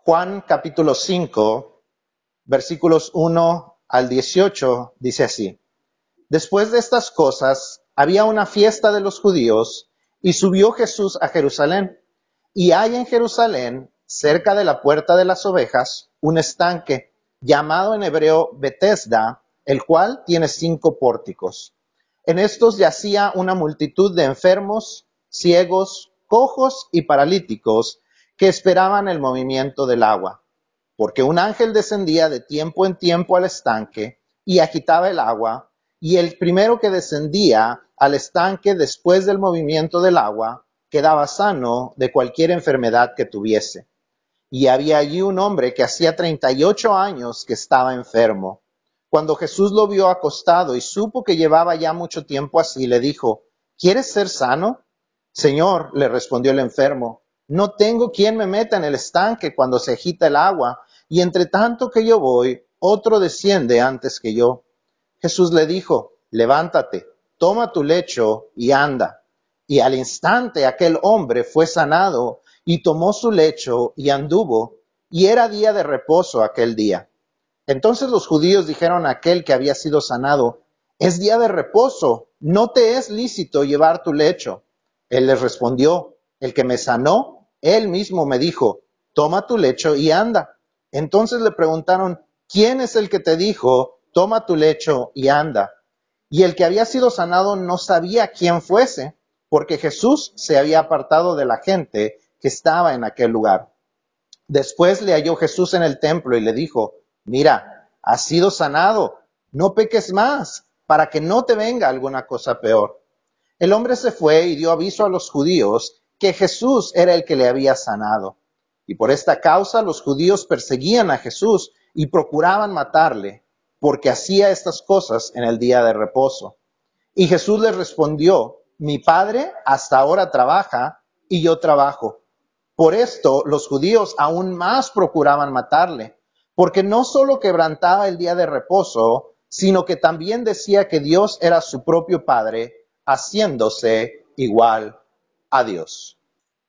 Juan capítulo 5, versículos 1 al 18, dice así. Después de estas cosas, había una fiesta de los judíos y subió Jesús a Jerusalén. Y hay en Jerusalén, cerca de la puerta de las ovejas, un estanque llamado en hebreo Betesda, el cual tiene 5 pórticos. En estos yacía una multitud de enfermos, ciegos, cojos y paralíticos que esperaban el movimiento del agua, porque un ángel descendía de tiempo en tiempo al estanque y agitaba el agua, y el primero que descendía al estanque después del movimiento del agua quedaba sano de cualquier enfermedad que tuviese. Y había allí un hombre que hacía 38 años que estaba enfermo. Cuando Jesús lo vio acostado y supo que llevaba ya mucho tiempo así, le dijo, ¿quieres ser sano? Señor, le respondió el enfermo, no tengo quien me meta en el estanque cuando se agita el agua, y entre tanto que yo voy, otro desciende antes que yo. Jesús le dijo, levántate, toma tu lecho y anda. Y al instante aquel hombre fue sanado y tomó su lecho y anduvo, y era día de reposo aquel día. Entonces los judíos dijeron a aquel que había sido sanado, es día de reposo, no te es lícito llevar tu lecho. Él les respondió, el que me sanó, él mismo me dijo, toma tu lecho y anda. Entonces le preguntaron, ¿quién es el que te dijo, toma tu lecho y anda? Y el que había sido sanado no sabía quién fuese, porque Jesús se había apartado de la gente que estaba en aquel lugar. Después le halló Jesús en el templo y le dijo, mira, has sido sanado, no peques más, para que no te venga alguna cosa peor. El hombre se fue y dio aviso a los judíos que Jesús era el que le había sanado. Y por esta causa los judíos perseguían a Jesús y procuraban matarle, porque hacía estas cosas en el día de reposo. Y Jesús les respondió, mi Padre hasta ahora trabaja y yo trabajo. Por esto los judíos aún más procuraban matarle, porque no solo quebrantaba el día de reposo, sino que también decía que Dios era su propio Padre, haciéndose igual a Dios.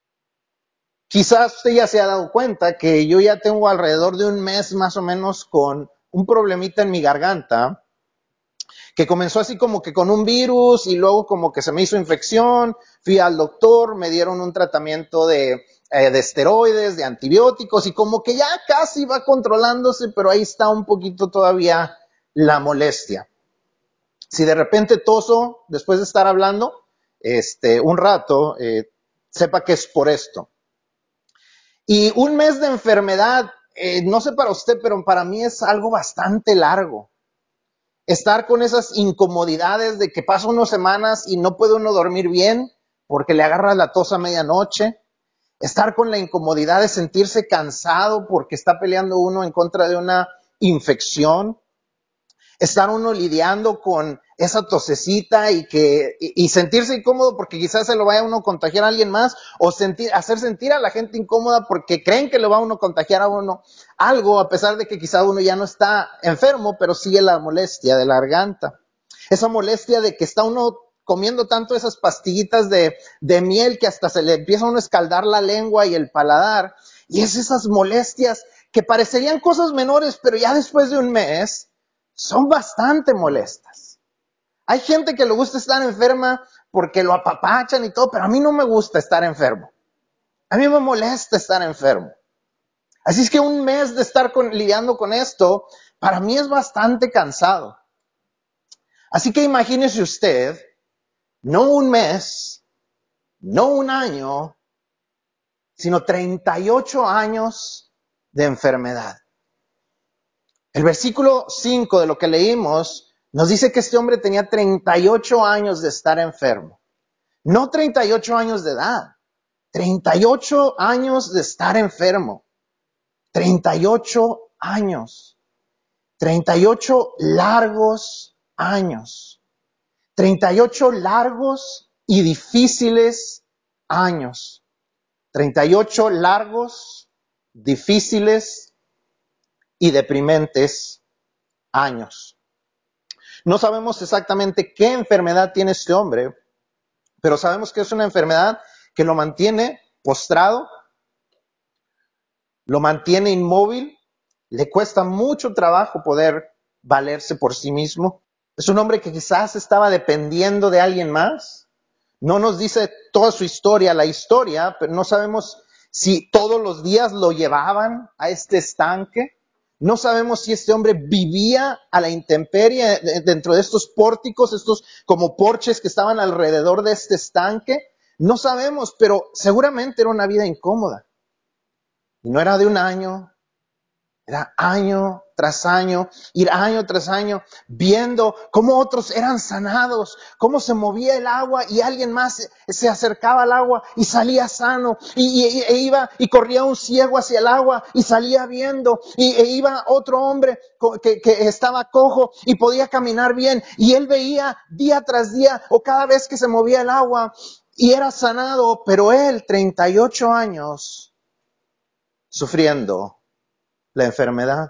Quizás usted ya se ha dado cuenta que yo ya tengo alrededor de un mes más o menos con un problemita en mi garganta, que comenzó así como que con un virus y luego como que se me hizo infección, fui al doctor, me dieron un tratamiento de esteroides, de antibióticos y como que ya casi va controlándose, pero ahí está un poquito todavía la molestia. Si de repente toso después de estar hablando un rato, sepa que es por esto. Y un mes de enfermedad, no sé para usted, pero para mí es algo bastante largo. Estar con esas incomodidades de que pasa unas semanas y no puede uno dormir bien porque le agarra la tos a medianoche. Estar con la incomodidad de sentirse cansado porque está peleando uno en contra de una infección. Estar uno lidiando con esa tosecita y sentirse incómodo porque quizás se lo vaya uno a contagiar a alguien más o hacer sentir a la gente incómoda porque creen que le va uno a contagiar a uno algo a pesar de que quizás uno ya no está enfermo, pero sigue la molestia de la garganta. Esa molestia de que está uno comiendo tanto esas pastillitas de miel que hasta se le empieza a uno a escaldar la lengua y el paladar. Y es esas molestias que parecerían cosas menores, pero ya después de un mes son bastante molestas. Hay gente que le gusta estar enferma porque lo apapachan y todo, pero a mí no me gusta estar enfermo. A mí me molesta estar enfermo. Así es que un mes de estar lidiando con esto, para mí es bastante cansado. Así que imagínese usted, no un mes, no un año, sino 38 años de enfermedad. El versículo 5 de lo que leímos nos dice que este hombre tenía 38 años de estar enfermo. No 38 años de edad, 38 años de estar enfermo. 38 años. 38 largos años. 38 largos y difíciles años. 38 largos, difíciles y deprimentes años. No sabemos exactamente qué enfermedad tiene este hombre, pero sabemos que es una enfermedad que lo mantiene postrado, lo mantiene inmóvil, le cuesta mucho trabajo poder valerse por sí mismo. Es un hombre que quizás estaba dependiendo de alguien más. No nos dice toda su historia, la historia, pero no sabemos si todos los días lo llevaban a este estanque. No sabemos si este hombre vivía a la intemperie dentro de estos pórticos, estos como porches que estaban alrededor de este estanque. No sabemos, pero seguramente era una vida incómoda. Y no era de un año, era año tras año, viendo cómo otros eran sanados, cómo se movía el agua y alguien más se acercaba al agua y salía sano, e iba y corría un ciego hacia el agua y salía viendo, e iba otro hombre que estaba cojo y podía caminar bien, y él veía día tras día o cada vez que se movía el agua y era sanado, pero él, 38 años, sufriendo la enfermedad.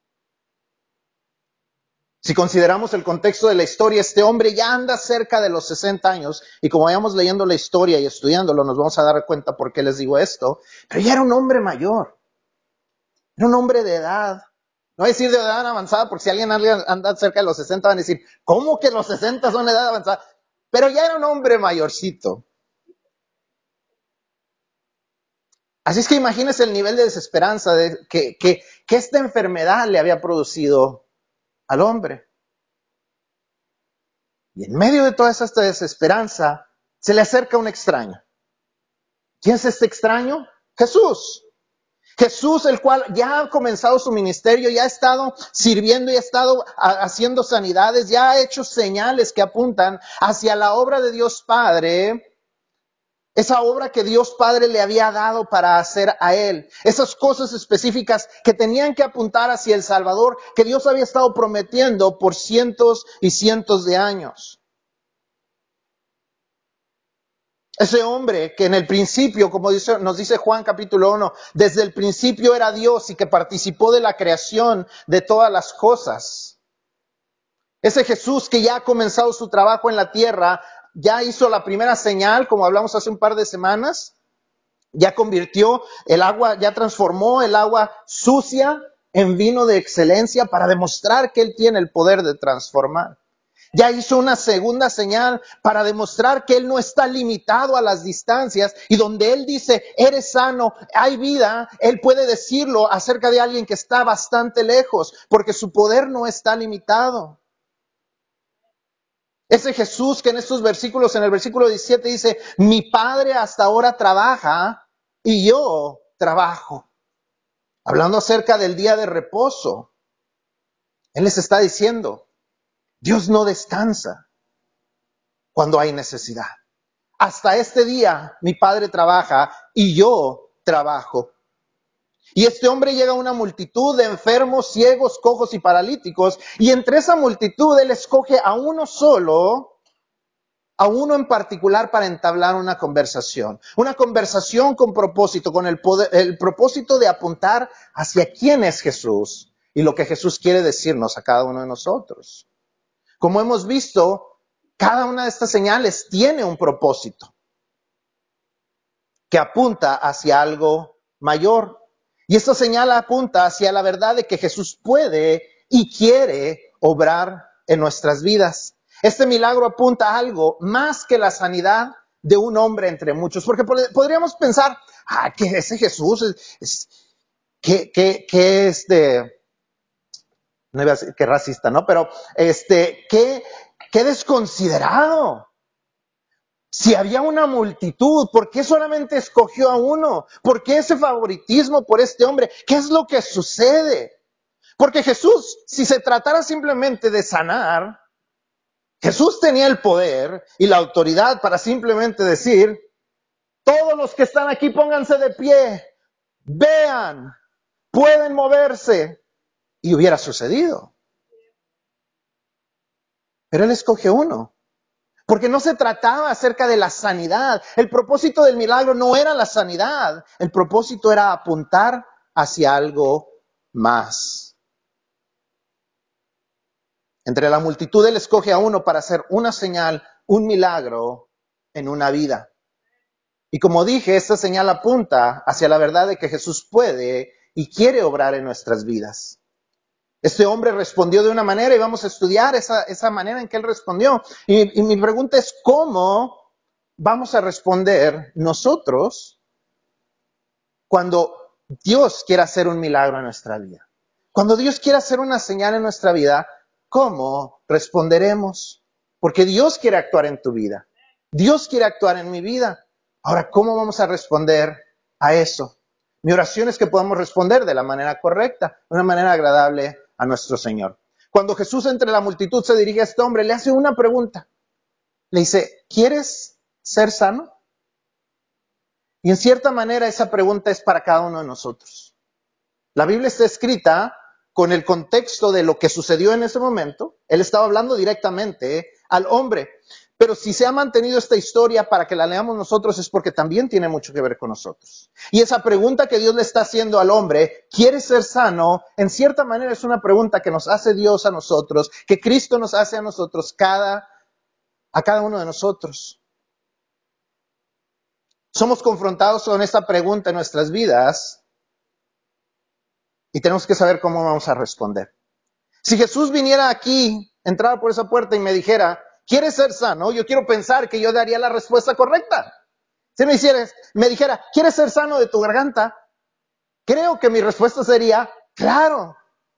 Si consideramos el contexto de la historia, este hombre ya anda cerca de los 60 años, y como vayamos leyendo la historia y estudiándolo, nos vamos a dar cuenta por qué les digo esto, pero ya era un hombre mayor, era un hombre de edad. No voy a decir de edad avanzada, porque si alguien anda cerca de los 60 van a decir, ¿cómo que los 60 son de edad avanzada? Pero ya era un hombre mayorcito. Así es que imagínense el nivel de desesperanza que esta enfermedad le había producido al hombre. Y en medio de toda esta desesperanza, se le acerca un extraño. ¿Quién es este extraño? Jesús. Jesús, el cual ya ha comenzado su ministerio, ya ha estado sirviendo y ha estado haciendo sanidades, ya ha hecho señales que apuntan hacia la obra de Dios Padre, esa obra que Dios Padre le había dado para hacer a él, esas cosas específicas que tenían que apuntar hacia el Salvador que Dios había estado prometiendo por cientos y cientos de años. Ese hombre que en el principio, como nos dice Juan capítulo 1, desde el principio era Dios y que participó de la creación de todas las cosas. Ese Jesús que ya ha comenzado su trabajo en la tierra, ya hizo la primera señal, como hablamos hace un par de semanas, ya convirtió el agua, ya transformó el agua sucia en vino de excelencia para demostrar que Él tiene el poder de transformar. Ya hizo una segunda señal para demostrar que Él no está limitado a las distancias, y donde Él dice, eres sano, hay vida, Él puede decirlo acerca de alguien que está bastante lejos, porque su poder no está limitado. Ese Jesús que en estos versículos, en el versículo 17 dice, mi Padre hasta ahora trabaja y yo trabajo. Hablando acerca del día de reposo, Él les está diciendo, Dios no descansa cuando hay necesidad. Hasta este día mi Padre trabaja y yo trabajo. Y este hombre llega a una multitud de enfermos, ciegos, cojos y paralíticos, y entre esa multitud Él escoge a uno solo, a uno en particular, para entablar una conversación con propósito, con el propósito de apuntar hacia quién es Jesús y lo que Jesús quiere decirnos a cada uno de nosotros. Como hemos visto, cada una de estas señales tiene un propósito que apunta hacia algo mayor. Y esta señal apunta hacia la verdad de que Jesús puede y quiere obrar en nuestras vidas. Este milagro apunta a algo más que la sanidad de un hombre entre muchos. Porque podríamos pensar, que ese Jesús no iba a decir que racista, ¿no? Pero qué desconsiderado. Si había una multitud, ¿por qué solamente escogió a uno? ¿Por qué ese favoritismo por este hombre? ¿Qué es lo que sucede? Porque Jesús, si se tratara simplemente de sanar, Jesús tenía el poder y la autoridad para simplemente decir, todos los que están aquí pónganse de pie, vean, pueden moverse, y hubiera sucedido. Pero Él escoge uno. Porque no se trataba acerca de la sanidad. El propósito del milagro no era la sanidad. El propósito era apuntar hacia algo más. Entre la multitud Él escoge a uno para hacer una señal, un milagro en una vida. Y como dije, esta señal apunta hacia la verdad de que Jesús puede y quiere obrar en nuestras vidas. Este hombre respondió de una manera y vamos a estudiar esa manera en que él respondió. Y mi pregunta es, ¿cómo vamos a responder nosotros cuando Dios quiera hacer un milagro en nuestra vida? Cuando Dios quiera hacer una señal en nuestra vida, ¿cómo responderemos? Porque Dios quiere actuar en tu vida. Dios quiere actuar en mi vida. Ahora, ¿cómo vamos a responder a eso? Mi oración es que podamos responder de la manera correcta, de una manera agradable a nuestro Señor. Cuando Jesús entre la multitud se dirige a este hombre, le hace una pregunta. Le dice, ¿quieres ser sano? Y en cierta manera esa pregunta es para cada uno de nosotros. La Biblia está escrita con el contexto de lo que sucedió en ese momento. Él estaba hablando directamente al hombre. Pero si se ha mantenido esta historia para que la leamos nosotros es porque también tiene mucho que ver con nosotros. Y esa pregunta que Dios le está haciendo al hombre, ¿quieres ser sano? En cierta manera es una pregunta que nos hace Dios a nosotros, que Cristo nos hace a nosotros, a cada uno de nosotros. Somos confrontados con esta pregunta en nuestras vidas y tenemos que saber cómo vamos a responder. Si Jesús viniera aquí, entrara por esa puerta y me dijera, ¿quieres ser sano? Yo quiero pensar que yo daría la respuesta correcta. Si me dijera, ¿quieres ser sano de tu garganta? Creo que mi respuesta sería, claro.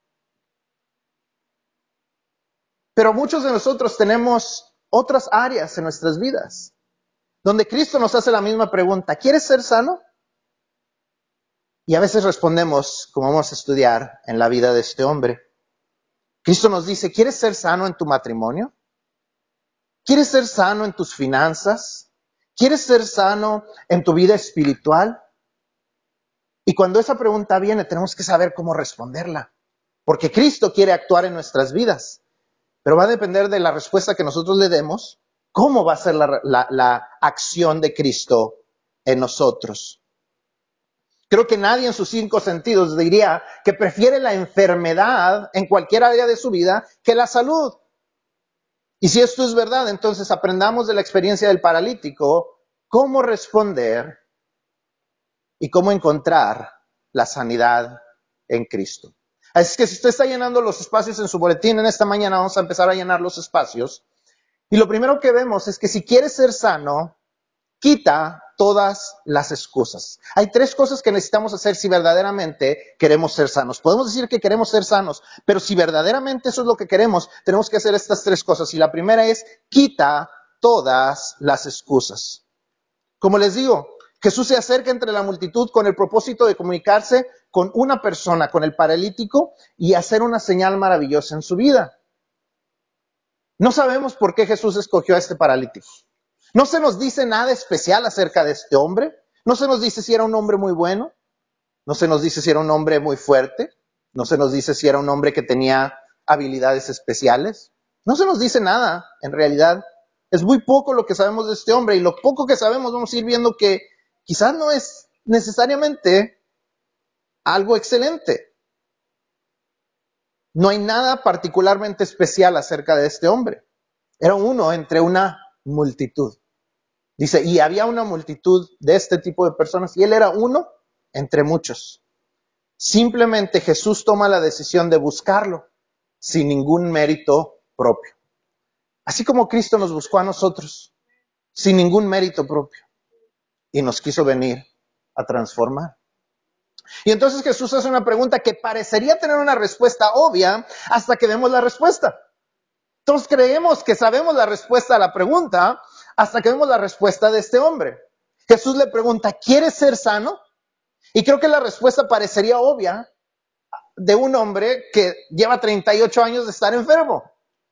Pero muchos de nosotros tenemos otras áreas en nuestras vidas, donde Cristo nos hace la misma pregunta, ¿quieres ser sano? Y a veces respondemos, como vamos a estudiar en la vida de este hombre. Cristo nos dice, ¿quieres ser sano en tu matrimonio? ¿Quieres ser sano en tus finanzas? ¿Quieres ser sano en tu vida espiritual? Y cuando esa pregunta viene, tenemos que saber cómo responderla. Porque Cristo quiere actuar en nuestras vidas. Pero va a depender de la respuesta que nosotros le demos, cómo va a ser la acción de Cristo en nosotros. Creo que nadie en sus 5 sentidos diría que prefiere la enfermedad en cualquier área de su vida que la salud. Y si esto es verdad, entonces aprendamos de la experiencia del paralítico cómo responder y cómo encontrar la sanidad en Cristo. Así es que si usted está llenando los espacios en su boletín, en esta mañana vamos a empezar a llenar los espacios. Y lo primero que vemos es que si quieres ser sano, quita todas las excusas. Hay 3 cosas que necesitamos hacer si verdaderamente queremos ser sanos. Podemos decir que queremos ser sanos, pero si verdaderamente eso es lo que queremos, tenemos que hacer estas 3 cosas. Y la primera es, quita todas las excusas. Como les digo, Jesús se acerca entre la multitud con el propósito de comunicarse con una persona, con el paralítico, y hacer una señal maravillosa en su vida. No sabemos por qué Jesús escogió a este paralítico. No se nos dice nada especial acerca de este hombre. No se nos dice si era un hombre muy bueno. No se nos dice si era un hombre muy fuerte. No se nos dice si era un hombre que tenía habilidades especiales. No se nos dice nada, en realidad. Es muy poco lo que sabemos de este hombre y lo poco que sabemos vamos a ir viendo que quizás no es necesariamente algo excelente. No hay nada particularmente especial acerca de este hombre. Era uno entre una multitud. Dice, y había una multitud de este tipo de personas y él era uno entre muchos. Simplemente Jesús toma la decisión de buscarlo sin ningún mérito propio. Así como Cristo nos buscó a nosotros sin ningún mérito propio y nos quiso venir a transformar. Y entonces Jesús hace una pregunta que parecería tener una respuesta obvia hasta que vemos la respuesta. Todos creemos que sabemos la respuesta a la pregunta hasta que vemos la respuesta de este hombre. Jesús le pregunta, ¿quieres ser sano? Y creo que la respuesta parecería obvia de un hombre que lleva 38 años de estar enfermo.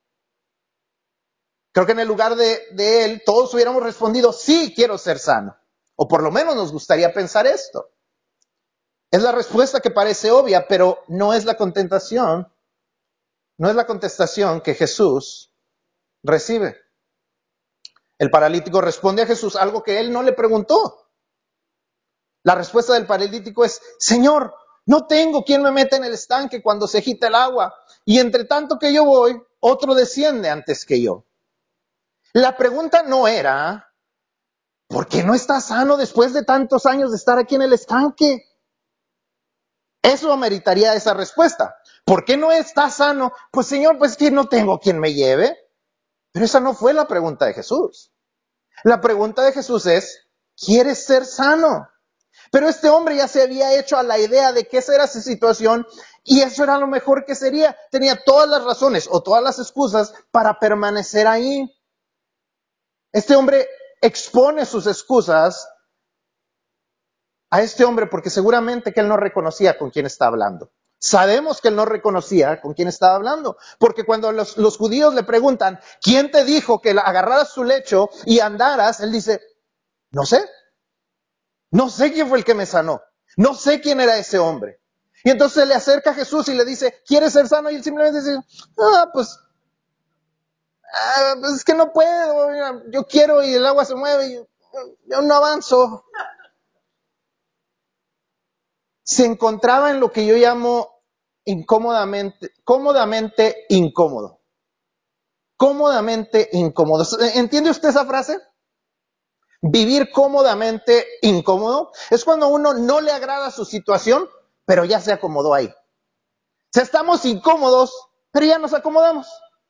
Creo que en el lugar de él todos hubiéramos respondido, sí, quiero ser sano. O por lo menos nos gustaría pensar esto. Es la respuesta que parece obvia, pero no es la contestación. No es la contestación que Jesús recibe. El paralítico responde a Jesús algo que él no le preguntó. La respuesta del paralítico es, Señor, no tengo quien me meta en el estanque cuando se agita el agua. Y entre tanto que yo voy, otro desciende antes que yo. La pregunta no era, ¿por qué no estás sano después de tantos años de estar aquí en el estanque? Eso ameritaría esa respuesta. ¿Por qué no estás sano? Pues Señor, pues que no tengo quien me lleve. Pero esa no fue la pregunta de Jesús. La pregunta de Jesús es, ¿quieres ser sano? Pero este hombre ya se había hecho a la idea de que esa era su situación y eso era lo mejor que sería. Tenía todas las razones o todas las excusas para permanecer ahí. Este hombre expone sus excusas a este hombre porque seguramente que él no reconocía con quién está hablando. Sabemos que él no reconocía con quién estaba hablando, porque cuando los judíos le preguntan, ¿quién te dijo que agarraras tu lecho y andaras? Él dice, no sé, no sé quién fue el que me sanó, no sé quién era ese hombre. Y entonces se le acerca a Jesús y le dice, ¿quieres ser sano? Y él simplemente dice, pues es que no puedo, mira, yo quiero y el agua se mueve y yo no avanzo. Se encontraba en lo que yo llamo cómodamente incómodo. Cómodamente incómodo. ¿Entiende usted esa frase? Vivir cómodamente incómodo es cuando uno no le agrada su situación, pero ya se acomodó ahí. Si estamos incómodos, pero ya nos acomodamos.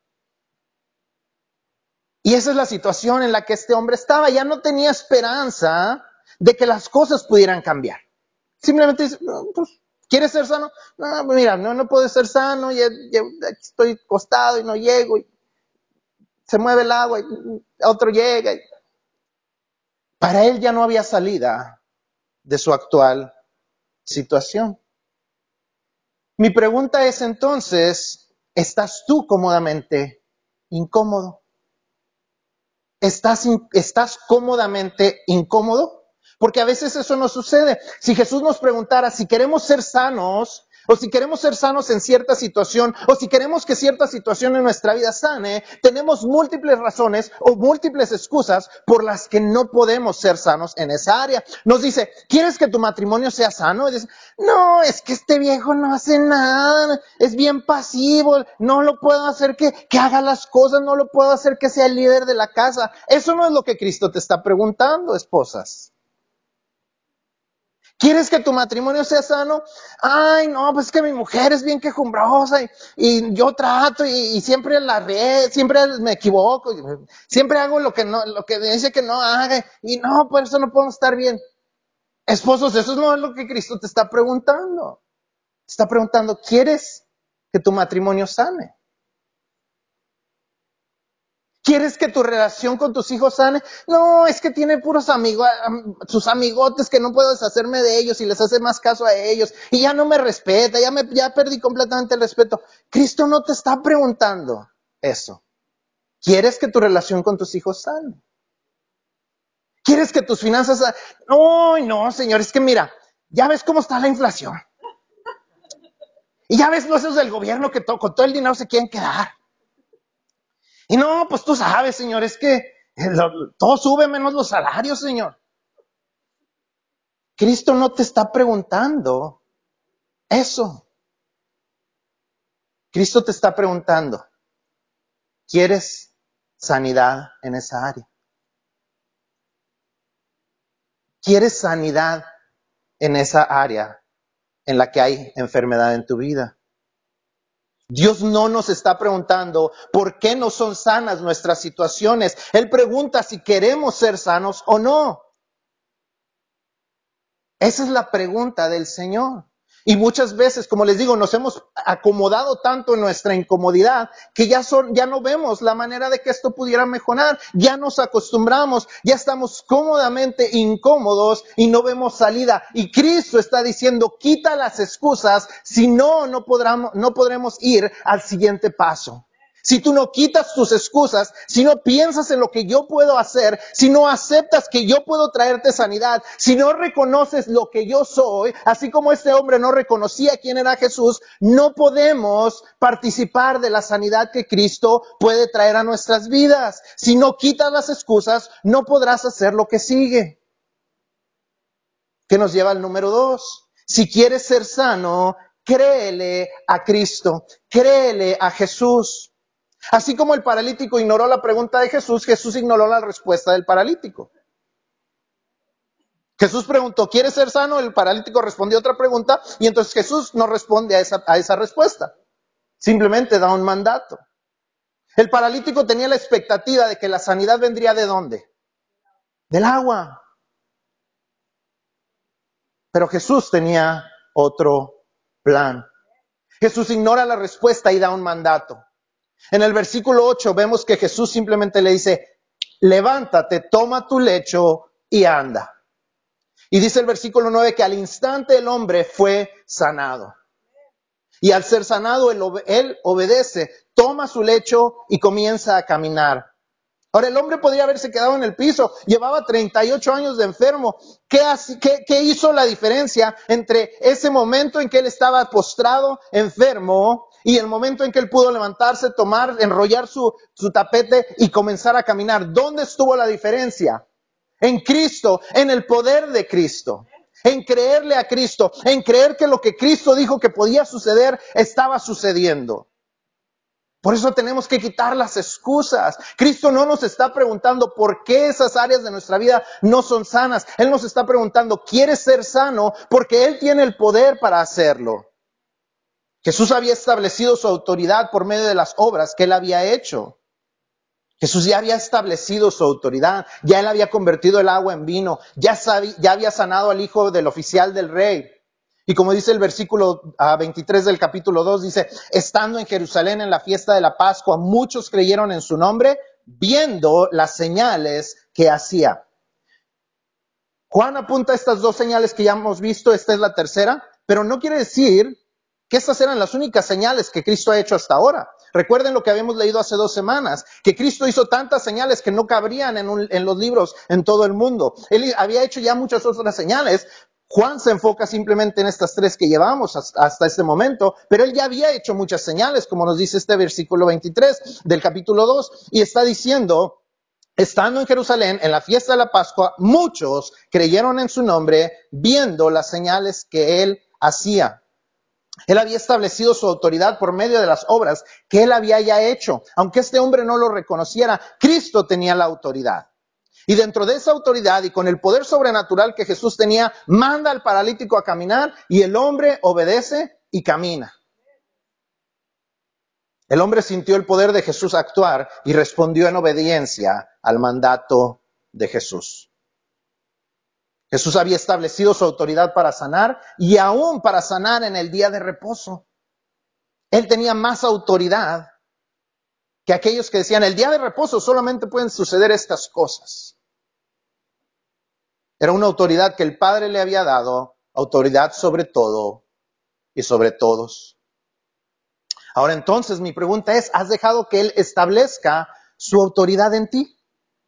Y esa es la situación en la que este hombre estaba. Ya no tenía esperanza de que las cosas pudieran cambiar. Simplemente dice, no, pues, ¿quieres ser sano? No, mira, no puedo ser sano, ya estoy acostado y no llego, y se mueve el agua y otro llega. Para él ya no había salida de su actual situación. Mi pregunta es entonces, ¿estás tú cómodamente incómodo? ¿Estás cómodamente incómodo? Porque a veces eso no sucede. Si Jesús nos preguntara si queremos ser sanos, o si queremos ser sanos en cierta situación, o si queremos que cierta situación en nuestra vida sane, tenemos múltiples razones o múltiples excusas por las que no podemos ser sanos en esa área. Nos dice, ¿quieres que tu matrimonio sea sano? Y dice, no, es que este viejo no hace nada, es bien pasivo, no lo puedo hacer que haga las cosas, no lo puedo hacer que sea el líder de la casa. Eso no es lo que Cristo te está preguntando, esposas. ¿Quieres que tu matrimonio sea sano? Ay, no, pues es que mi mujer es bien quejumbrosa y yo trato y siempre siempre me equivoco, siempre hago lo que dice que no haga y no, por eso no podemos estar bien. Esposos, eso no es lo que Cristo te está preguntando. Te está preguntando, ¿quieres que tu matrimonio sane? ¿Quieres que tu relación con tus hijos sane? No, es que tiene puros amigos, sus amigotes que no puedo deshacerme de ellos y les hace más caso a ellos y ya no me respeta, ya perdí completamente el respeto. Cristo no te está preguntando eso. ¿Quieres que tu relación con tus hijos sane? ¿Quieres que tus finanzas sanen? No, Señor, es que mira, ya ves cómo está la inflación. Y ya ves los del gobierno que con todo el dinero se quieren quedar. Y no, pues tú sabes, Señor, es que todo sube menos los salarios, Señor. Cristo no te está preguntando eso. Cristo te está preguntando, ¿quieres sanidad en esa área? ¿Quieres sanidad en esa área en la que hay enfermedad en tu vida? Dios no nos está preguntando por qué no son sanas nuestras situaciones. Él pregunta si queremos ser sanos o no. Esa es la pregunta del Señor. Y muchas veces, como les digo, nos hemos acomodado tanto en nuestra incomodidad que ya no vemos la manera de que esto pudiera mejorar. Ya nos acostumbramos, ya estamos cómodamente incómodos y no vemos salida. Y Cristo está diciendo, quita las excusas, si no podremos ir al siguiente paso. Si tú no quitas tus excusas, si no piensas en lo que yo puedo hacer, si no aceptas que yo puedo traerte sanidad, si no reconoces lo que yo soy, así como este hombre no reconocía quién era Jesús, no podemos participar de la sanidad que Cristo puede traer a nuestras vidas. Si no quitas las excusas, no podrás hacer lo que sigue. Que nos lleva al número 2. Si quieres ser sano, créele a Cristo, créele a Jesús. Así como el paralítico ignoró la pregunta de Jesús, Jesús ignoró la respuesta del paralítico. Jesús preguntó, ¿quieres ser sano? El paralítico respondió otra pregunta y entonces Jesús no responde a esa respuesta. Simplemente da un mandato. El paralítico tenía la expectativa de que la sanidad vendría ¿de dónde? Del agua. Pero Jesús tenía otro plan. Jesús ignora la respuesta y da un mandato. En el versículo 8 vemos que Jesús simplemente le dice, levántate, toma tu lecho y anda. Y dice el versículo 9 que al instante el hombre fue sanado. Y al ser sanado, él obedece, toma su lecho y comienza a caminar. Ahora, el hombre podría haberse quedado en el piso, llevaba 38 años de enfermo. ¿Qué hizo la diferencia entre ese momento en que él estaba postrado, enfermo, y el momento en que él pudo levantarse, enrollar su tapete y comenzar a caminar? ¿Dónde estuvo la diferencia? En Cristo, en el poder de Cristo, en creerle a Cristo, en creer que lo que Cristo dijo que podía suceder, estaba sucediendo. Por eso tenemos que quitar las excusas. Cristo no nos está preguntando por qué esas áreas de nuestra vida no son sanas. Él nos está preguntando, ¿quieres ser sano? Porque Él tiene el poder para hacerlo. Jesús había establecido su autoridad por medio de las obras que Él había hecho. Jesús ya había establecido su autoridad, ya Él había convertido el agua en vino, ya había sanado al hijo del oficial del rey. Y como dice el versículo 23 del capítulo 2, dice, estando en Jerusalén en la fiesta de la Pascua, muchos creyeron en su nombre, viendo las señales que hacía. Juan apunta a estas dos señales que ya hemos visto, esta es la tercera, pero no quiere decir que estas eran las únicas señales que Cristo ha hecho hasta ahora. Recuerden lo que habíamos leído hace 2 semanas, que Cristo hizo tantas señales que no cabrían en los libros en todo el mundo. Él había hecho ya muchas otras señales. Juan se enfoca simplemente en estas 3 que llevamos hasta este momento, pero él ya había hecho muchas señales, como nos dice este versículo 23 del capítulo 2, y está diciendo, estando en Jerusalén, en la fiesta de la Pascua, muchos creyeron en su nombre, viendo las señales que él hacía. Él había establecido su autoridad por medio de las obras que él había ya hecho. Aunque este hombre no lo reconociera, Cristo tenía la autoridad. Y dentro de esa autoridad y con el poder sobrenatural que Jesús tenía, manda al paralítico a caminar y el hombre obedece y camina. El hombre sintió el poder de Jesús actuar y respondió en obediencia al mandato de Jesús. Jesús había establecido su autoridad para sanar y aún para sanar en el día de reposo. Él tenía más autoridad que aquellos que decían, el día de reposo solamente pueden suceder estas cosas. Era una autoridad que el Padre le había dado, autoridad sobre todo y sobre todos. Ahora entonces mi pregunta es, ¿has dejado que Él establezca su autoridad en ti?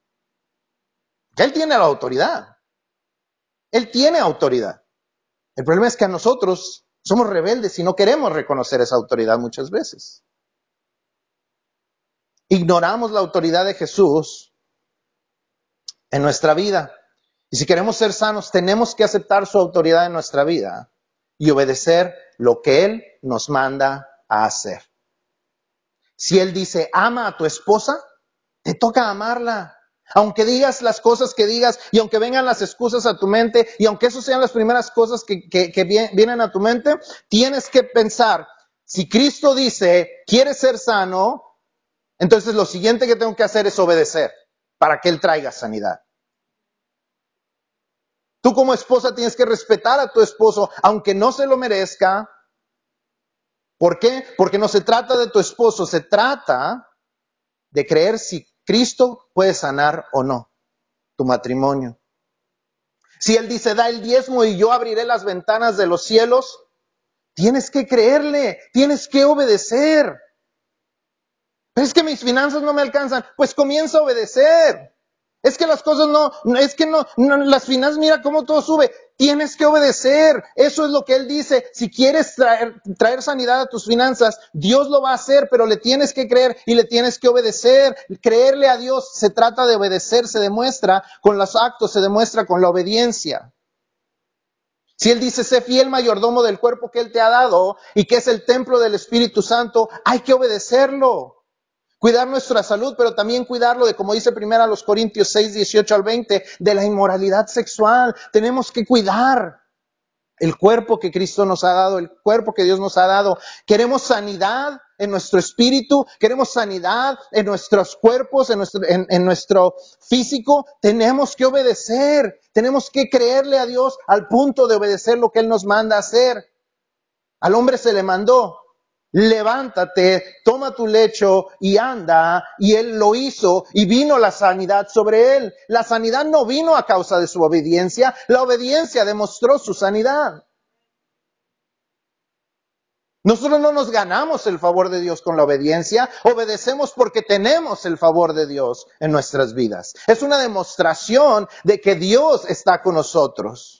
Él tiene la autoridad. Él tiene autoridad. El problema es que a nosotros somos rebeldes y no queremos reconocer esa autoridad muchas veces. Ignoramos la autoridad de Jesús en nuestra vida. Y si queremos ser sanos, tenemos que aceptar su autoridad en nuestra vida y obedecer lo que Él nos manda a hacer. Si Él dice, ama a tu esposa, te toca amarla. Aunque digas las cosas que digas y aunque vengan las excusas a tu mente y aunque esas sean las primeras cosas que vienen a tu mente, tienes que pensar, si Cristo dice, ¿quieres ser sano? Entonces lo siguiente que tengo que hacer es obedecer para que Él traiga sanidad. Tú como esposa tienes que respetar a tu esposo, aunque no se lo merezca. ¿Por qué? Porque no se trata de tu esposo, se trata de creer si Cristo puede sanar o no tu matrimonio. Si Él dice, da el diezmo y yo abriré las ventanas de los cielos, tienes que creerle, tienes que obedecer. Pero es que mis finanzas no me alcanzan, pues comienza a obedecer. Es que las cosas las finanzas, mira cómo todo sube. Tienes que obedecer. Eso es lo que Él dice. Si quieres traer sanidad a tus finanzas, Dios lo va a hacer, pero le tienes que creer y le tienes que obedecer. Creerle a Dios se trata de obedecer, se demuestra con los actos, se demuestra con la obediencia. Si Él dice, sé fiel mayordomo del cuerpo que Él te ha dado y que es el templo del Espíritu Santo, hay que obedecerlo. Cuidar nuestra salud, pero también cuidarlo de, como dice primero a los Corintios 6, 18 al 20, de la inmoralidad sexual. Tenemos que cuidar el cuerpo que Cristo nos ha dado, el cuerpo que Dios nos ha dado. Queremos sanidad en nuestro espíritu, queremos sanidad en nuestros cuerpos, en nuestro físico. Tenemos que obedecer, tenemos que creerle a Dios al punto de obedecer lo que Él nos manda hacer. Al hombre se le mandó: levántate, toma tu lecho y anda, y él lo hizo, y vino la sanidad sobre él. La sanidad no vino a causa de su obediencia, la obediencia demostró su sanidad. Nosotros no nos ganamos el favor de Dios con la obediencia, obedecemos porque tenemos el favor de Dios en nuestras vidas. Es una demostración de que Dios está con nosotros.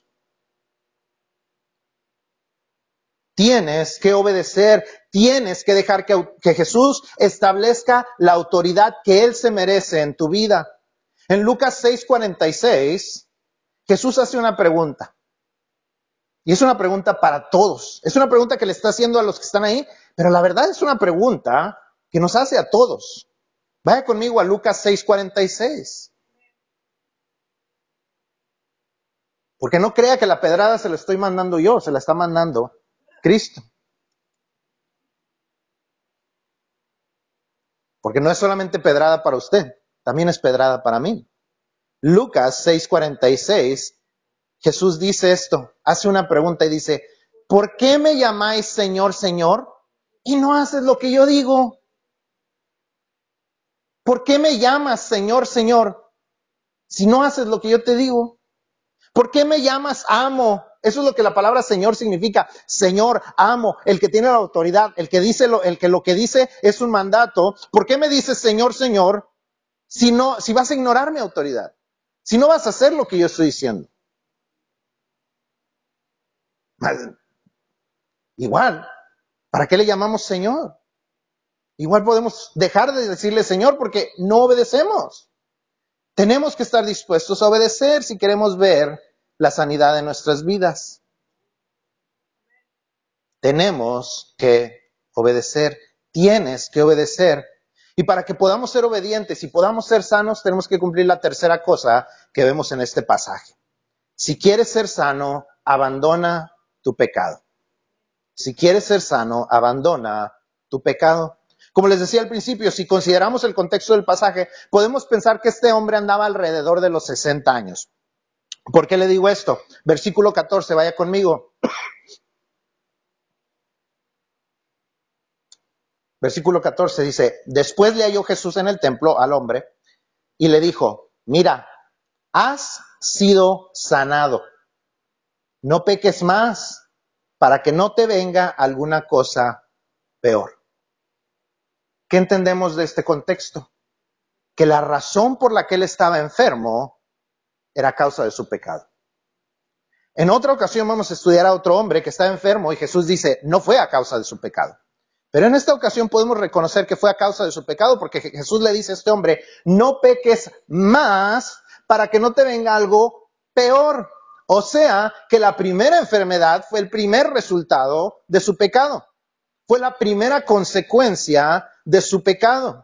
Tienes que obedecer, tienes que dejar que Jesús establezca la autoridad que Él se merece en tu vida. En Lucas 6:46, Jesús hace una pregunta. Y es una pregunta para todos. Es una pregunta que le está haciendo a los que están ahí, pero la verdad es una pregunta que nos hace a todos. Vaya conmigo a Lucas 6:46. Porque no crea que la pedrada se la estoy mandando yo, se la está mandando Cristo. Porque no es solamente pedrada para usted, también es pedrada para mí. Lucas 6:46, Jesús dice esto, hace una pregunta y dice: ¿por qué me llamáis Señor, Señor, y no haces lo que yo digo? ¿Por qué me llamas Señor, Señor, si no haces lo que yo te digo? ¿Por qué me llamas amo? Eso es lo que la palabra Señor significa. Señor, amo, el que tiene la autoridad, el que dice lo que dice es un mandato. ¿Por qué me dices Señor, Señor, si vas a ignorar mi autoridad? Si no vas a hacer lo que yo estoy diciendo. Igual, ¿para qué le llamamos Señor? Igual podemos dejar de decirle Señor porque no obedecemos. Tenemos que estar dispuestos a obedecer si queremos ver la sanidad de nuestras vidas. Tenemos que obedecer, tienes que obedecer. Y para que podamos ser obedientes y podamos ser sanos, tenemos que cumplir la tercera cosa que vemos en este pasaje. Si quieres ser sano, abandona tu pecado. Si quieres ser sano, abandona tu pecado. Como les decía al principio, si consideramos el contexto del pasaje, podemos pensar que este hombre andaba alrededor de los 60 años. ¿Por qué le digo esto? Versículo 14, vaya conmigo. Versículo 14 dice: después le halló Jesús en el templo al hombre y le dijo: mira, has sido sanado. No peques más para que no te venga alguna cosa peor. ¿Qué entendemos de este contexto? Que la razón por la que él estaba enfermo era a causa de su pecado. En otra ocasión vamos a estudiar a otro hombre que estaba enfermo y Jesús dice: no fue a causa de su pecado. Pero en esta ocasión podemos reconocer que fue a causa de su pecado, porque Jesús le dice a este hombre: no peques más para que no te venga algo peor. O sea, que la primera enfermedad fue el primer resultado de su pecado. Fue la primera consecuencia de su pecado.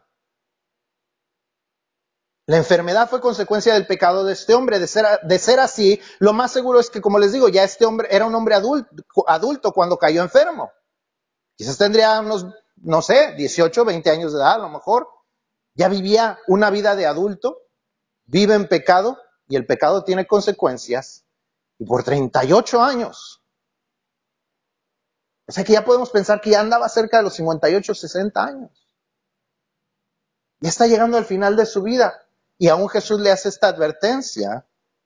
La enfermedad fue consecuencia del pecado de este hombre. De ser así, lo más seguro es que, como les digo, ya este hombre era un hombre adulto cuando cayó enfermo. Quizás tendría unos, no sé, 18, 20 años de edad a lo mejor. Ya vivía una vida de adulto, vive en pecado y el pecado tiene consecuencias. Y por 38 años. O sea que ya podemos pensar que ya andaba cerca de los 58, 60 años. Ya está llegando al final de su vida. Y aún Jesús le hace esta advertencia,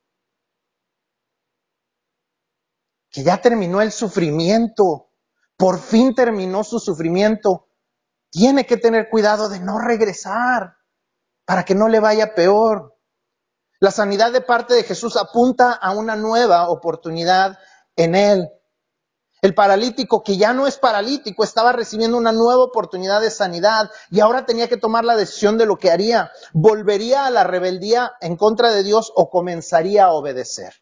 que ya terminó el sufrimiento. Por fin terminó su sufrimiento. Tiene que tener cuidado de no regresar para que no le vaya peor. La sanidad de parte de Jesús apunta a una nueva oportunidad en él. El paralítico, que ya no es paralítico, estaba recibiendo una nueva oportunidad de sanidad y ahora tenía que tomar la decisión de lo que haría. ¿Volvería a la rebeldía en contra de Dios o comenzaría a obedecer?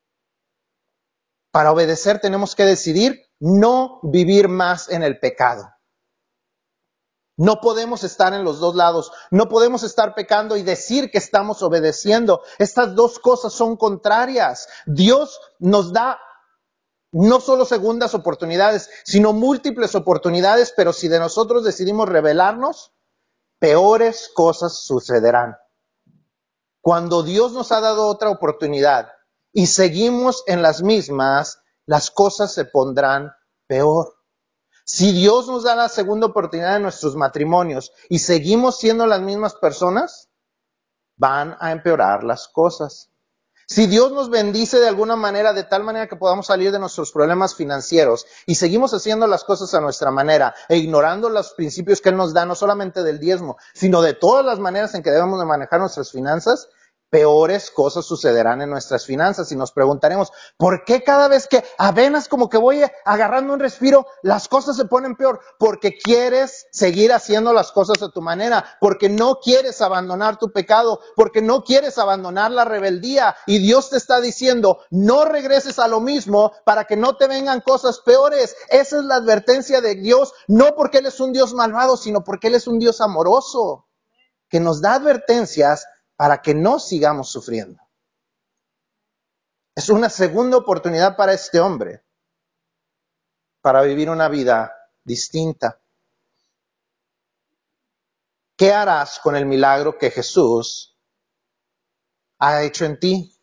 Para obedecer tenemos que decidir no vivir más en el pecado. No podemos estar en los dos lados. No podemos estar pecando y decir que estamos obedeciendo. Estas dos cosas son contrarias. Dios nos da no solo segundas oportunidades, sino múltiples oportunidades, pero si de nosotros decidimos rebelarnos, peores cosas sucederán. Cuando Dios nos ha dado otra oportunidad y seguimos en las mismas, las cosas se pondrán peor. Si Dios nos da la segunda oportunidad en nuestros matrimonios y seguimos siendo las mismas personas, van a empeorar las cosas. Si Dios nos bendice de alguna manera, de tal manera que podamos salir de nuestros problemas financieros y seguimos haciendo las cosas a nuestra manera e ignorando los principios que Él nos da, no solamente del diezmo, sino de todas las maneras en que debemos de manejar nuestras finanzas, peores cosas sucederán en nuestras finanzas y nos preguntaremos, ¿por qué cada vez que apenas como que voy agarrando un respiro, las cosas se ponen peor? Porque quieres seguir haciendo las cosas a tu manera, porque no quieres abandonar tu pecado, porque no quieres abandonar la rebeldía y Dios te está diciendo, no regreses a lo mismo para que no te vengan cosas peores. Esa es la advertencia de Dios, no porque Él es un Dios malvado, sino porque Él es un Dios amoroso, que nos da advertencias para que no sigamos sufriendo. Es una segunda oportunidad para este hombre, para vivir una vida distinta. ¿Qué harás con el milagro que Jesús ha hecho en ti?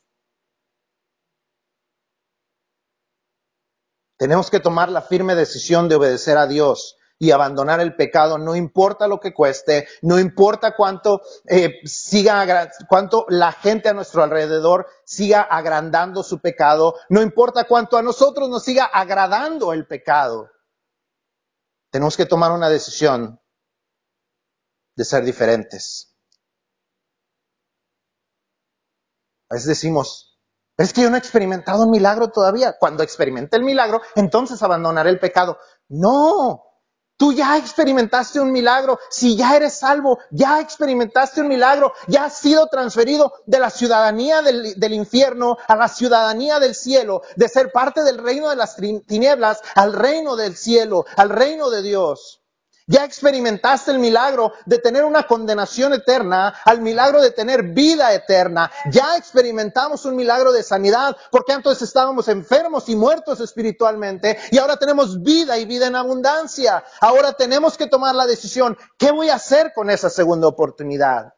Tenemos que tomar la firme decisión de obedecer a Dios y abandonar el pecado, no importa lo que cueste, no importa cuánto cuánto la gente a nuestro alrededor siga agrandando su pecado, no importa cuánto a nosotros nos siga agradando el pecado. Tenemos que tomar una decisión de ser diferentes. A veces decimos, pero es que yo no he experimentado un milagro todavía. Cuando experimente el milagro, entonces abandonaré el pecado. No, tú ya experimentaste un milagro. Si ya eres salvo, ya experimentaste un milagro. Ya has sido transferido de la ciudadanía del infierno a la ciudadanía del cielo, de ser parte del reino de las tinieblas al reino del cielo, al reino de Dios. Ya experimentaste el milagro de tener una condenación eterna al milagro de tener vida eterna. Ya experimentamos un milagro de sanidad porque antes estábamos enfermos y muertos espiritualmente y ahora tenemos vida y vida en abundancia. Ahora tenemos que tomar la decisión, ¿qué voy a hacer con esa segunda oportunidad?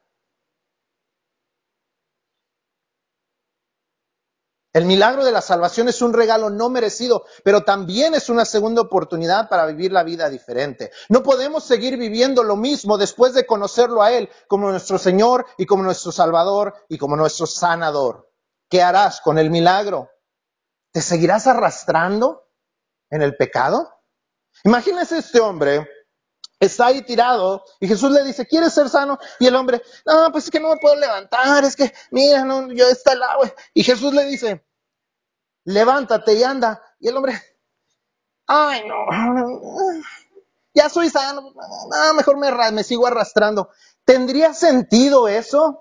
El milagro de la salvación es un regalo no merecido, pero también es una segunda oportunidad para vivir la vida diferente. No podemos seguir viviendo lo mismo después de conocerlo a Él como nuestro Señor y como nuestro Salvador y como nuestro sanador. ¿Qué harás con el milagro? ¿Te seguirás arrastrando en el pecado? Imagínese este hombre, está ahí tirado y Jesús le dice, ¿quieres ser sano? Y el hombre, no, pues es que no me puedo levantar, es que, mira, no, yo está el agua. Y Jesús le dice, levántate y anda. Y el hombre, ay no, ya soy sano, no, mejor me sigo arrastrando. ¿Tendría sentido eso?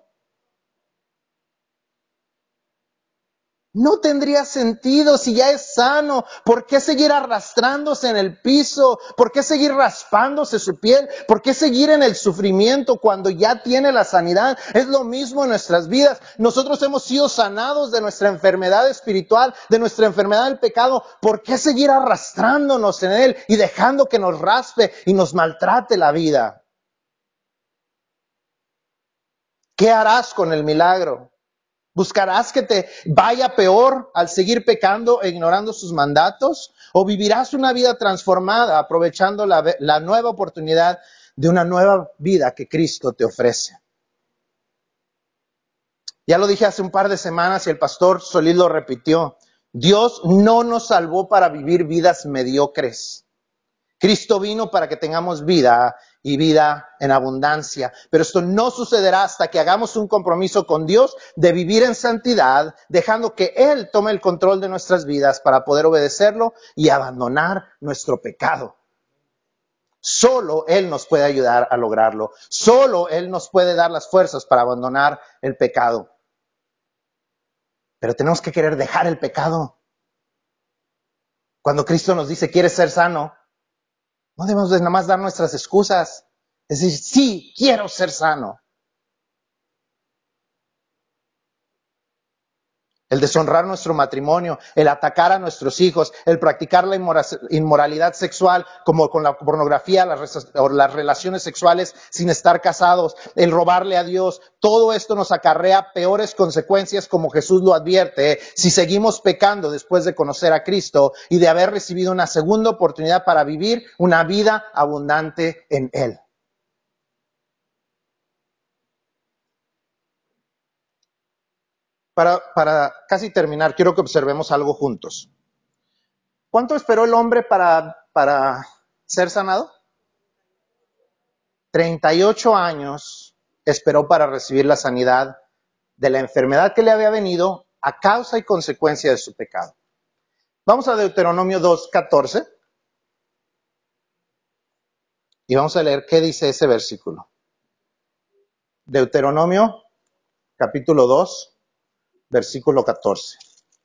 No tendría sentido si ya es sano. ¿Por qué seguir arrastrándose en el piso? ¿Por qué seguir raspándose su piel? ¿Por qué seguir en el sufrimiento cuando ya tiene la sanidad? Es lo mismo en nuestras vidas. Nosotros hemos sido sanados de nuestra enfermedad espiritual, de nuestra enfermedad del pecado. ¿Por qué seguir arrastrándonos en él y dejando que nos raspe y nos maltrate la vida? ¿Qué harás con el milagro? ¿Buscarás que te vaya peor al seguir pecando e ignorando sus mandatos? ¿O vivirás una vida transformada aprovechando la nueva oportunidad de una nueva vida que Cristo te ofrece? Ya lo dije hace un par de semanas y el pastor Solís lo repitió. Dios no nos salvó para vivir vidas mediocres. Cristo vino para que tengamos vida y vida en abundancia. Pero esto no sucederá hasta que hagamos un compromiso con Dios de vivir en santidad, dejando que Él tome el control de nuestras vidas para poder obedecerlo y abandonar nuestro pecado. Solo Él nos puede ayudar a lograrlo. Solo Él nos puede dar las fuerzas para abandonar el pecado. Pero tenemos que querer dejar el pecado. Cuando Cristo nos dice, ¿quieres ser sano? No debemos de nada más dar nuestras excusas. Es decir, sí, quiero ser sano. El deshonrar nuestro matrimonio, el atacar a nuestros hijos, el practicar la inmoralidad sexual, como con la pornografía o las relaciones sexuales sin estar casados, el robarle a Dios, todo esto nos acarrea peores consecuencias, como Jesús lo advierte, si seguimos pecando después de conocer a Cristo y de haber recibido una segunda oportunidad para vivir una vida abundante en Él. Para casi terminar, quiero que observemos algo juntos. ¿Cuánto esperó el hombre para ser sanado? 38 años esperó para recibir la sanidad de la enfermedad que le había venido a causa y consecuencia de su pecado. Vamos a Deuteronomio 2:14 y vamos a leer qué dice ese versículo. Deuteronomio capítulo 2, versículo 14.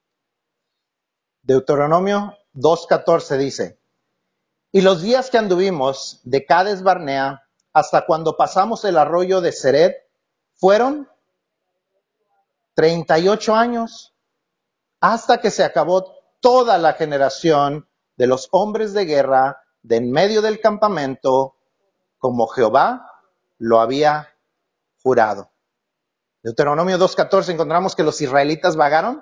Deuteronomio 2:14 dice: y los días que anduvimos de Cades Barnea hasta cuando pasamos el arroyo de Sered fueron 38 años, hasta que se acabó toda la generación de los hombres de guerra de en medio del campamento, como Jehová lo había jurado. Deuteronomio 2:14 encontramos que los israelitas vagaron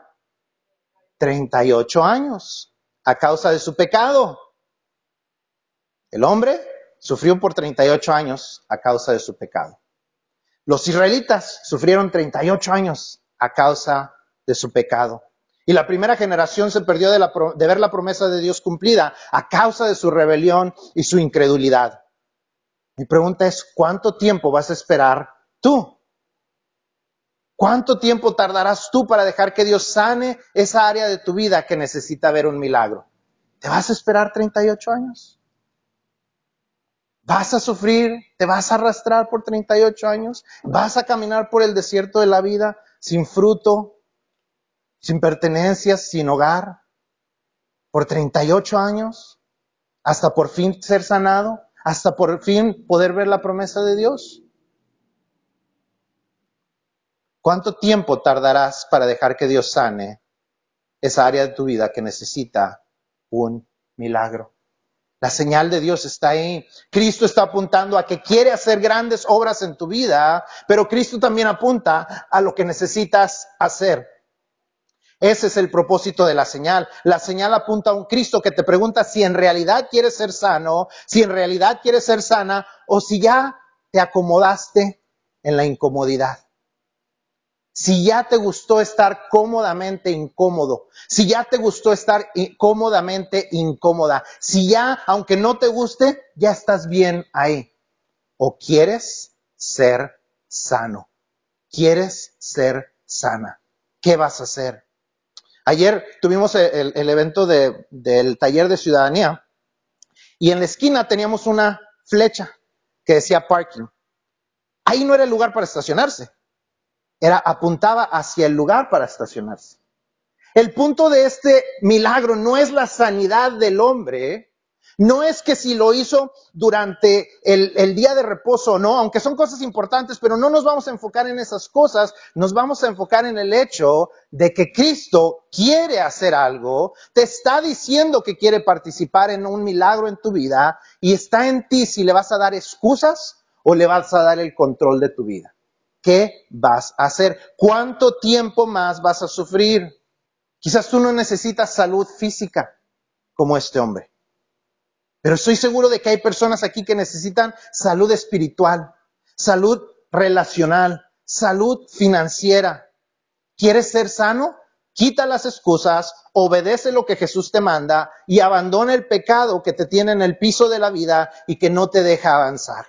38 años a causa de su pecado. El hombre sufrió por 38 años a causa de su pecado. Los israelitas sufrieron 38 años a causa de su pecado. Y la primera generación se perdió de ver la promesa de Dios cumplida a causa de su rebelión y su incredulidad. Mi pregunta es, ¿cuánto tiempo vas a esperar tú? ¿Cuánto tiempo tardarás tú para dejar que Dios sane esa área de tu vida que necesita ver un milagro? ¿Te vas a esperar 38 años? ¿Vas a sufrir? ¿Te vas a arrastrar por 38 años? ¿Vas a caminar por el desierto de la vida sin fruto, sin pertenencias, sin hogar, por 38 años? ¿Hasta por fin ser sanado? ¿Hasta por fin poder ver la promesa de Dios? ¿Cuánto tiempo tardarás para dejar que Dios sane esa área de tu vida que necesita un milagro? La señal de Dios está ahí. Cristo está apuntando a que quiere hacer grandes obras en tu vida, pero Cristo también apunta a lo que necesitas hacer. Ese es el propósito de la señal. La señal apunta a un Cristo que te pregunta si en realidad quieres ser sano, si en realidad quieres ser sana, o si ya te acomodaste en la incomodidad. Si ya te gustó estar cómodamente incómodo, si ya te gustó estar cómodamente incómoda, si ya, aunque no te guste, ya estás bien ahí. O quieres ser sano, quieres ser sana. ¿Qué vas a hacer? Ayer tuvimos el evento del taller de ciudadanía y en la esquina teníamos una flecha que decía parking. Ahí no era el lugar para estacionarse. Apuntaba hacia el lugar para estacionarse. El punto de este milagro no es la sanidad del hombre, no es que si lo hizo durante el día de reposo o no, aunque son cosas importantes, pero no nos vamos a enfocar en esas cosas, nos vamos a enfocar en el hecho de que Cristo quiere hacer algo, te está diciendo que quiere participar en un milagro en tu vida y está en ti si le vas a dar excusas o le vas a dar el control de tu vida. ¿Qué vas a hacer? ¿Cuánto tiempo más vas a sufrir? Quizás tú no necesitas salud física como este hombre, pero estoy seguro de que hay personas aquí que necesitan salud espiritual, salud relacional, salud financiera. ¿Quieres ser sano? Quita las excusas, obedece lo que Jesús te manda y abandona el pecado que te tiene en el piso de la vida y que no te deja avanzar.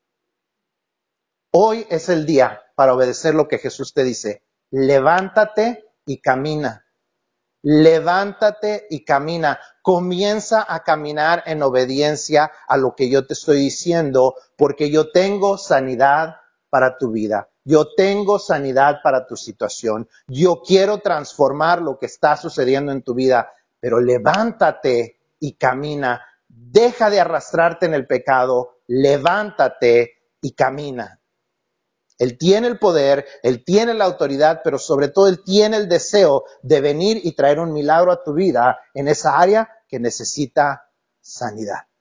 Hoy es el día para obedecer lo que Jesús te dice. Levántate y camina. Levántate y camina. Comienza a caminar en obediencia a lo que yo te estoy diciendo, porque yo tengo sanidad para tu vida. Yo tengo sanidad para tu situación. Yo quiero transformar lo que está sucediendo en tu vida, pero levántate y camina. Deja de arrastrarte en el pecado. levántate y camina. Él tiene el poder, Él tiene la autoridad, pero sobre todo Él tiene el deseo de venir y traer un milagro a tu vida en esa área que necesita sanidad.